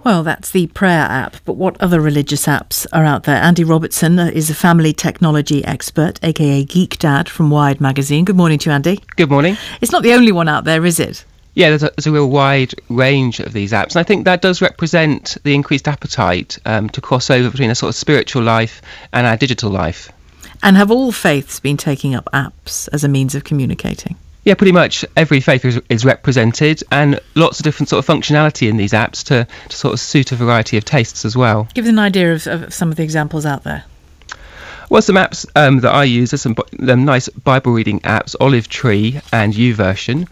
Well, that's the prayer app, but what other religious apps are out there? Andy Robertson is a family technology expert, aka Geek Dad from Wired magazine. Good morning to you, Andy. Good morning. It's not the only one out there, is it? Yeah, there's a real wide range of these apps, and I think that does represent the increased appetite to cross over between a sort of spiritual life and our digital life. And have all faiths been taking up apps as a means of communicating? Yeah, pretty much every faith is represented, and lots of different sort of functionality in these apps to sort of suit a variety of tastes as well. Give us an idea of some of the examples out there. Well, some apps that I use are some nice Bible reading apps, Olive Tree and YouVersion.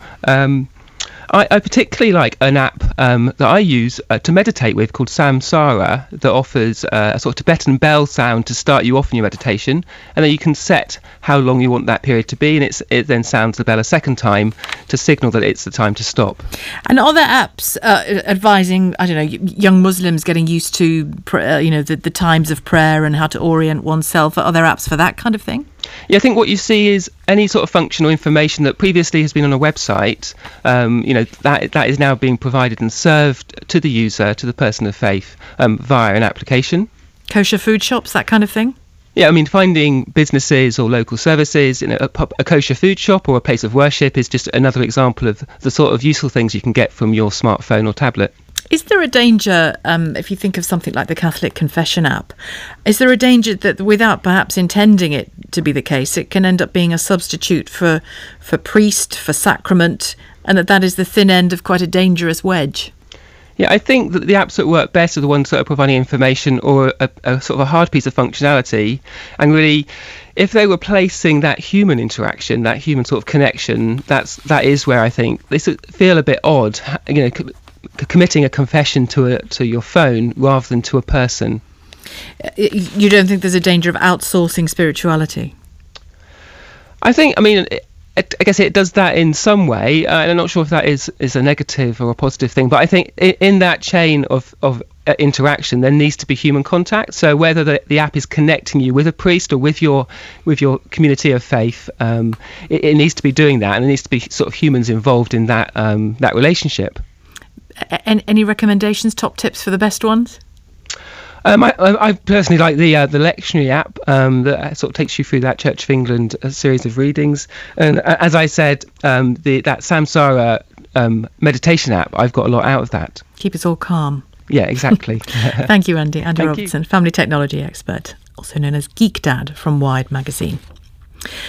I particularly like an app that I use to meditate with called Samsara that offers a sort of Tibetan bell sound to start you off in your meditation, and then you can set how long you want that period to be, and it then sounds the bell a second time to signal that it's the time to stop. And are there apps advising, I don't know, young Muslims getting used to the times of prayer and how to orient oneself? Are there apps for that kind of thing? Yeah, I think what you see is any sort of functional information that previously has been on a website, that is now being provided and served to the user, to the person of faith, via an application. Kosher food shops, that kind of thing? Yeah, I mean, finding businesses or local services in a kosher food shop or a place of worship is just another example of the sort of useful things you can get from your smartphone or tablet. Is there a danger, if you think of something like the Catholic Confession app, is there a danger that without perhaps intending it to be the case, it can end up being a substitute for priest, for sacrament, and that is the thin end of quite a dangerous wedge? Yeah, I think that the apps that work best are the ones that are providing information or a sort of a hard piece of functionality. And really, if they're replacing that human interaction, that human sort of connection, that is where I think they feel a bit odd, committing a confession to your phone rather than to a person. You don't think there's a danger of outsourcing spirituality? I guess it does that in some way, and I'm not sure if that is a negative or a positive thing, but I think in that chain of interaction there needs to be human contact. So whether the app is connecting you with a priest or with your community of faith, it needs to be doing that, and there needs to be sort of humans involved in that relationship. Any recommendations, top tips for the best ones? I personally like the lectionary app that sort of takes you through that Church of England series of readings. And as I said, that Samsara meditation app, I've got a lot out of that. Keep us all calm. Yeah, exactly. Thank you, Andy. Andy Thank Robertson, you. family technology expert, also known as Geek Dad from Wired magazine.